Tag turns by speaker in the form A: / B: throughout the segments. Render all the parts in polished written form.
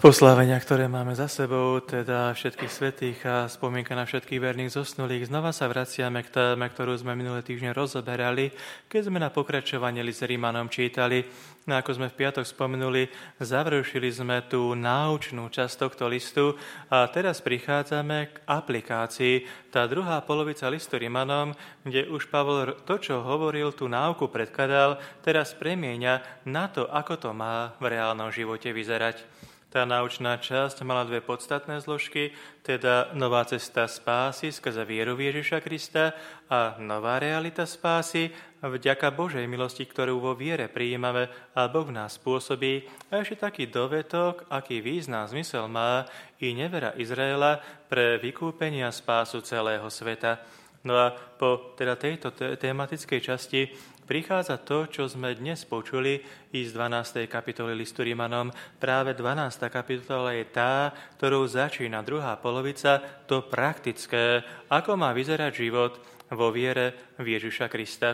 A: Poslávenia, ktoré máme za sebou, teda všetkých svätých a spomienka na všetkých verných zosnulých, znova sa vraciame k téme, ktorú sme minulé týždne rozoberali, keď sme na pokračovanie list Rímanom čítali. No ako sme v piatok spomenuli, završili sme tú náučnú časť tohto listu a teraz prichádzame k aplikácii. Tá druhá polovica listu Rímanom, kde už Pavol to, čo hovoril, tú náuku predkladal, teraz premieňa na to, ako to má v reálnom živote vyzerať. Tá náučná časť mala dve podstatné zložky, teda nová cesta spásy skrze vieru v Ježiša Krista a nová realita spásy vďaka Božej milosti, ktorú vo viere prijímame a Boh v nás spôsobí. A ešte taký dovetok, aký význam zmysel má i nevera Izraela pre vykúpenie a spásu celého sveta. No a po tejto tematickej časti prichádza to, čo sme dnes počuli i z 12. kapitoly listu Rímanom. Práve 12. kapitola je tá, ktorou začína druhá polovica, to praktické, ako má vyzerať život vo viere v Ježiša Krista.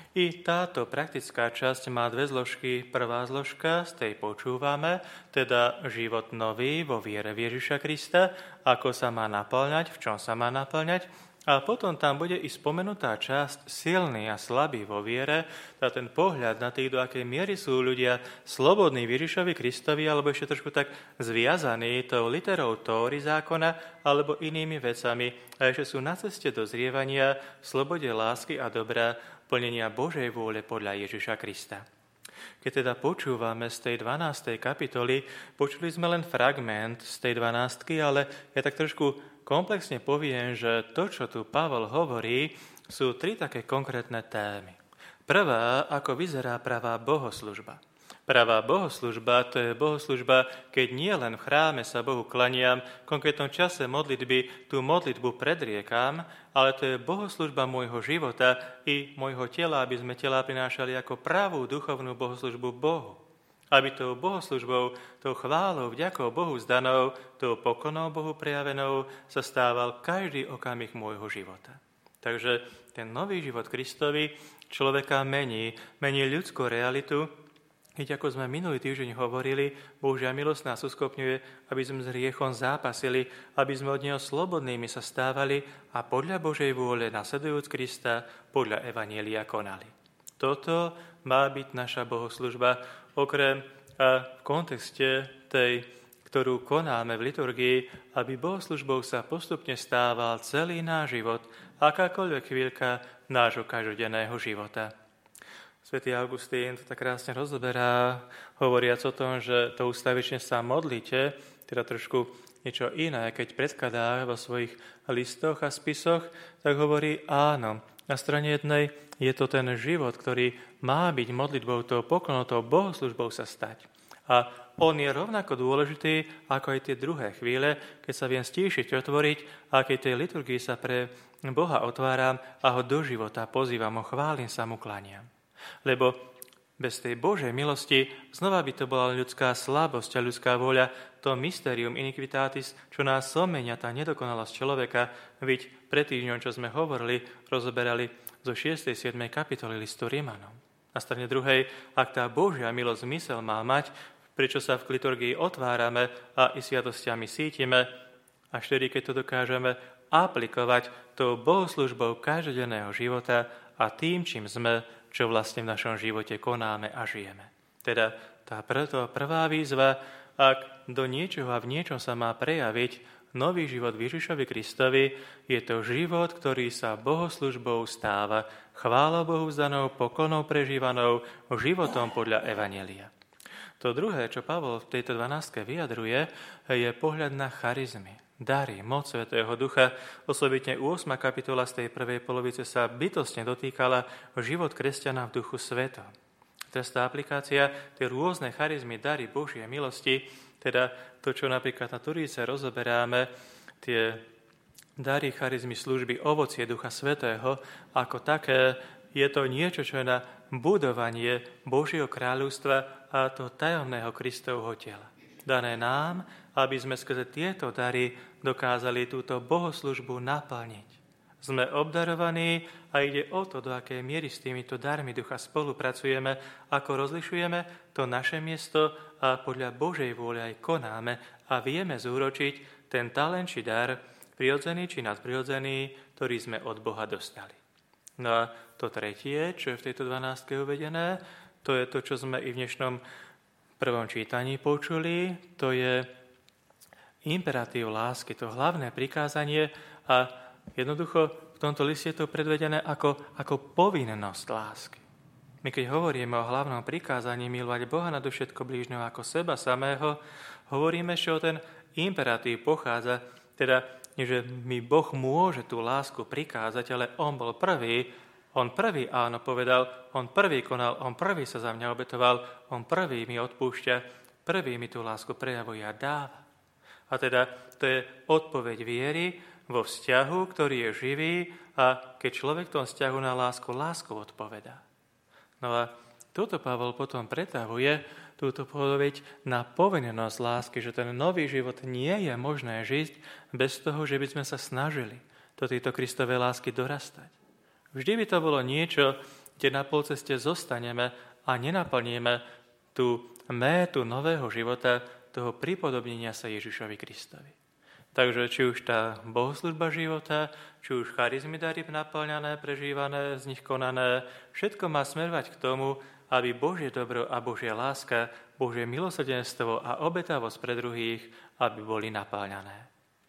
A: I táto praktická časť má dve zložky. Prvá zložka, z tej počúvame, teda život nový vo viere v Ježiša Krista, ako sa má naplňať, v čom sa má naplňať. A potom tam bude i spomenutá časť silný a slabý vo viere, teda ten pohľad na tých, do akej miery sú ľudia slobodní Ježišovi Kristovi, alebo ešte trošku tak zviazaní tou literou Tóry zákona, alebo inými vecami, a ešte sú na ceste dozrievania v slobode lásky a dobra, plnenia Božej vôle podľa Ježiša Krista. Keď teda počúvame z tej 12. kapitoly, počuli sme len fragment z tej 12, ale ja tak trošku komplexne poviem, že to, čo tu Pavol hovorí, sú tri také konkrétne témy. Prvá, ako vyzerá pravá bohoslužba. Pravá bohoslužba, to je bohoslužba, keď nie len v chráme sa Bohu klaniam, v konkrétnom čase modlitby tú modlitbu predriekam, ale to je bohoslužba môjho života i môjho tela, aby sme tela prinášali ako pravú duchovnú bohoslužbu Bohu. Aby tou bohoslužbou, tou chválou, vďakou Bohu zdanou, tou pokonou Bohu prejavenou sa stával každý okamih môjho života. Takže ten nový život Kristovi človeka mení ľudskú realitu, keď ako sme minulý týždeň hovorili, Božia milosť nás uschopňuje, aby sme s hriechom zápasili, aby sme od neho slobodnými sa stávali a podľa Božej vôle, nasledujúc Krista, podľa Evanjelia konali. Toto má byť naša bohoslužba, okrem v kontexte tej, ktorú konáme v liturgii, aby bohoslužbou sa postupne stával celý náš život, akákoľvek chvíľka nášho každodenného života. Svätý Augustín to tak krásne rozoberá, hovoriac o tom, že to ustavične sa modlíte, teda trošku niečo iné, keď predkladá vo svojich listoch a spisoch, tak hovorí áno. Na strane jednej je to ten život, ktorý má byť modlitbou, tou poklonou, tou bohoslužbou sa stať. A on je rovnako dôležitý, ako aj tie druhé chvíle, keď sa viem stíšiť, otvoriť, a keď tej liturgii sa pre Boha otváram a ho do života pozývam, ho chválim, sa mu klaniam. Lebo bez tej Božej milosti znova by to bola ľudská slabosť a ľudská vôľa, to mysterium iniquitatis, čo nás somenia, tá nedokonalosť človeka, veď pred týždňom, čo sme hovorili, rozoberali zo 6. 7. kapitoly listu Rímanom. Na strane druhej, ak tá Božia milosť zmysel má mať, prečo sa v liturgii otvárame a i sviatosťami sítime, až vtedy, keď to dokážeme aplikovať tou bohoslužbou každodenného života a tým, čím sme, čo vlastne v našom živote konáme a žijeme. Teda tá prvá výzva, ak do niečoho a v niečom sa má prejaviť nový život v Ježišovi Kristovi, je to život, ktorý sa bohoslužbou stáva, chválou Bohu vzdanou, pokonou prežívanou, životom podľa Evanjelia. To druhé, čo Pavol v tejto 12. vyjadruje, je pohľad na charizmy, dary, moc Svätého Ducha. Osobitne 8. kapitola z tej prvej polovice sa bytostne dotýkala život kresťana v Duchu Svetom. Teraz tá aplikácia, tie rôzne charizmy, dary Božie milosti, teda to, čo napríklad na Turíce rozoberáme, tie dary, charizmy, služby, ovocie Ducha Svätého, ako také, je to niečo, čo je na budovanie Božieho kráľovstva a toho tajomného Kristovho tela. Dané nám, aby sme skrze tieto dary dokázali túto bohoslužbu naplniť. Sme obdarovaní a ide o to, do akej miery s týmito darmi ducha spolupracujeme, ako rozlišujeme to naše miesto a podľa Božej vôle aj konáme a vieme zúročiť ten talent či dar, prirodzený či nadprirodzený, ktorý sme od Boha dostali. No a to tretie, čo je v tejto 12. uvedené, to je to, čo sme i v dnešnom prvom čítaní počuli, to je imperatív lásky, to hlavné prikázanie a jednoducho v tomto liste je to predvedené ako povinnosť lásky. My keď hovoríme o hlavnom prikázaní milovať Boha nad všetko blížneho ako seba samého, hovoríme, že o ten imperatív pochádza, teda nie, že mi Boh môže tú lásku prikázať, ale on bol prvý, on prvý áno povedal, on prvý konal, on prvý sa za mňa obetoval, on prvý mi odpúšťa, prvý mi tú lásku prejavuje a dáva. A teda to je odpoveď viery vo vzťahu, ktorý je živý a keď človek v tom vzťahu na lásku odpovedá. No a toto Pavol potom pretavuje túto odpoveď na povinnosť lásky, že ten nový život nie je možné žiť bez toho, že by sme sa snažili do tejto Kristovej lásky dorastať. Vždy by to bolo niečo, kde na polceste zostaneme a nenaplníme tú métu nového života, toho pripodobnenia sa Ježišovi Kristovi. Takže či už tá bohoslužba života, či už charizmy dary naplňané, prežívané, z nich konané, všetko má smerovať k tomu, aby Božie dobro a Božia láska, Božie milosrdenstvo a obetavosť pre druhých, aby boli naplňané.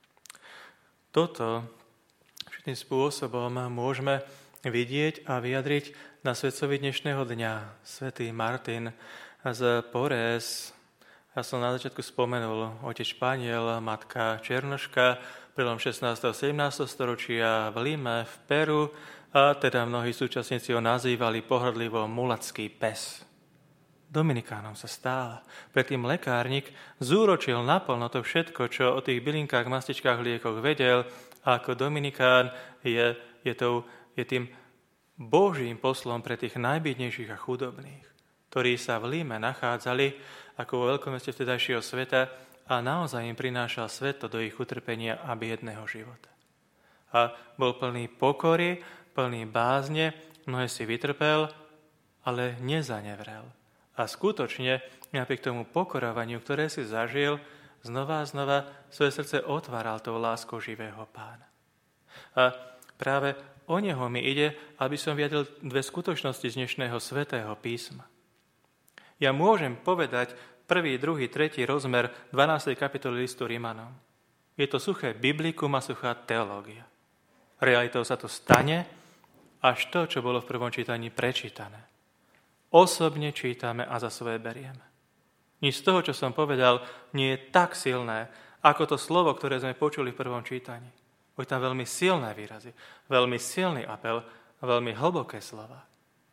A: Toto všetkým spôsobom môžeme vidieť a vyjadriť na svetcovi dnešného dňa. Svätý Martin z Porés, ja som na začiatku spomenul, otec Španiel, matka Černoška, prelom 16. a 17. storočia v Lime, v Peru, a teda mnohí súčasníci ho nazývali pohrdlivo mulacký pes. Dominikánom sa stála. Predtým lekárnik zúročil naplno to všetko, čo o tých bylinkách, mastičkách, liekoch vedel, a ako Dominikán je tým Božím poslom pre tých najbiednejších a chudobných, ktorí sa v Líme nachádzali ako vo veľkom meste vtedajšieho sveta a naozaj im prinášal svetlo do ich utrpenia a biedného života. A bol plný pokory, plný bázne, mnohé si vytrpel, ale nezanevrel. A skutočne, napriek tomu pokorovaniu, ktoré si zažil, znova a znova svoje srdce otváral tou láskou živého Pána. A práve o neho mi ide, aby som vyjadril dve skutočnosti z dnešného svätého písma. Ja môžem povedať 1., 2., 3. rozmer 12. kapitoly listu Rimanom. Je to suché biblikum a suchá teológia. Realitou sa to stane až to, čo bolo v prvom čítaní prečítané. Osobne čítame a za svoje berieme. Nič z toho, čo som povedal, nie je tak silné, ako to slovo, ktoré sme počuli v prvom čítaní. Boli tam veľmi silné výrazy, veľmi silný apel a veľmi hlboké slova.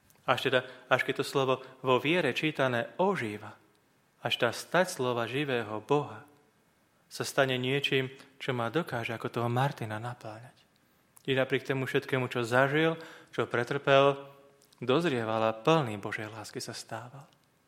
A: Až keď to slovo vo viere čítané ožíva, až tá stať slova živého Boha sa stane niečím, čo ma dokáže ako toho Martina napáľať. I napriek tomu všetkému, čo zažil, čo pretrpel, dozrieval a plný Božej lásky sa stával.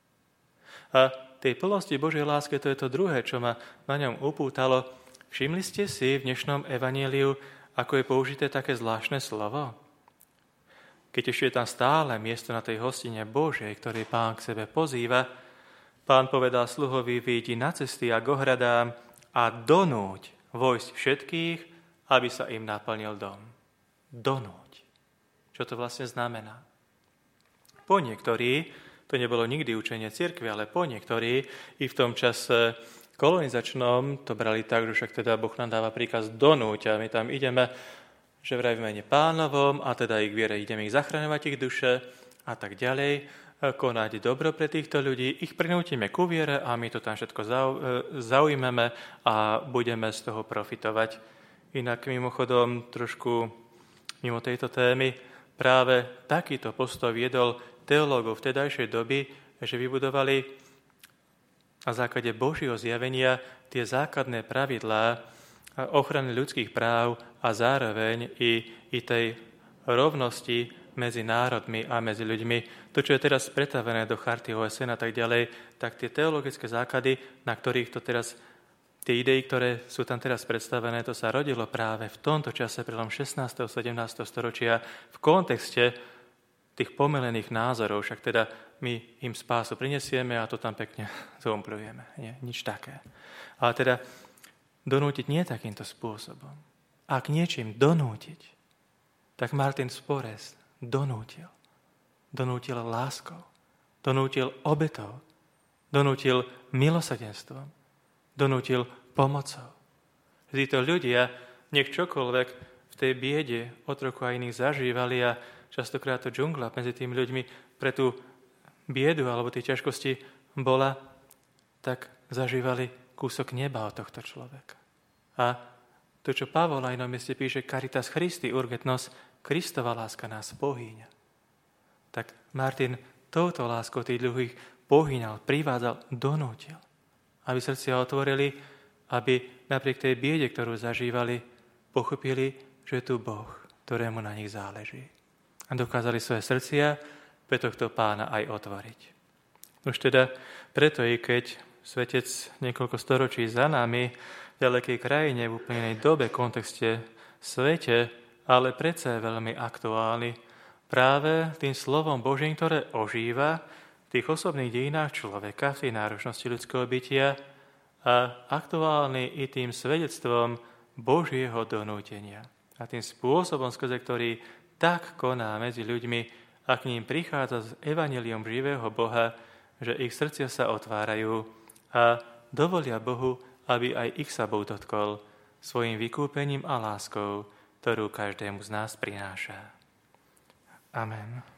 A: A tej plnosti Božej lásky to je to druhé, čo ma na ňom upútalo. Všimli ste si v dnešnom evanjeliu, ako je použité také zvláštne slovo? Keď ešte je tam stále miesto na tej hostine Božej, ktorý Pán k sebe pozýva, Pán povedal sluhovi, vyjdi na cesty a k ohradám a donúť vojsť všetkých, aby sa im naplnil dom. Donúť. Čo to vlastne znamená? Po niektorí, to nebolo nikdy učenie cirkvi, ale po niektorí i v tom čase kolonizačnom to brali tak, že však teda Boh nám dáva príkaz donúť a my tam ideme, že vraj v mene Pánovom a teda ich viere ideme ich zachraňovať ich duše a tak ďalej, konať dobro pre týchto ľudí, ich prinútime ku viere a my to tam všetko zaujmeme a budeme z toho profitovať. Inak mimochodom trošku mimo tejto témy práve takýto postoj viedol teológov vtedajšej doby, že vybudovali na základe Božieho zjavenia tie základné pravidlá ochrany ľudských práv a zároveň i tej rovnosti medzi národmi a medzi ľuďmi. To, čo je teraz pretavené do charty OSN a tak ďalej, tak tie teologické základy, na ktorých to teraz tie idei, ktoré sú tam teraz predstavené, to sa rodilo práve v tomto čase, prelom 16. a 17. storočia, v kontexte tých pomelených názorov, však teda my im spásu prinesieme a to tam pekne zompľujeme. Nie, nič také. Ale teda donútiť nie takýmto spôsobom. Ak niečím donútiť, tak Martin Porres donútil. Donútil láskou, donútil obetou, donútil milosrdenstvom, donútil pomocou. Títo ľudia, nech čokoľvek v tej biede otroku a iných zažívali a častokrát to džungla medzi tými ľuďmi pre tú biedu alebo tie ťažkosti bola, tak zažívali kúsok neba od tohto človeka. A to, čo Pavol na inom mieste píše, caritas Christi urget nos, Kristova láska nás pohýňa. Tak Martin touto láskou tých druhých pohýňal, privádzal, donútil, aby srdcia otvorili, aby napriek tej biede, ktorú zažívali, pochopili, že je tu Boh, ktorému na nich záleží. A dokázali svoje srdcia pre tohto pána aj otvoriť. Už teda preto, i keď svetec niekoľko storočí za nami, v ďalekej krajine, v úplne inej dobe, kontexte, svete, ale predsa je veľmi aktuálny, práve tým slovom Božím, ktoré ožíva v tých osobných dejinách človeka, v tej náročnosti ľudského bytia a aktuálny i tým svedectvom Božieho donútenia. A tým spôsobom, skrze ktorý tak koná medzi ľuďmi a k ním prichádza s evanjeliom živého Boha, že ich srdcia sa otvárajú a dovolia Bohu, aby aj ich sa Boh dotkol svojim vykúpením a láskou, ktorú každému z nás prináša. Amen.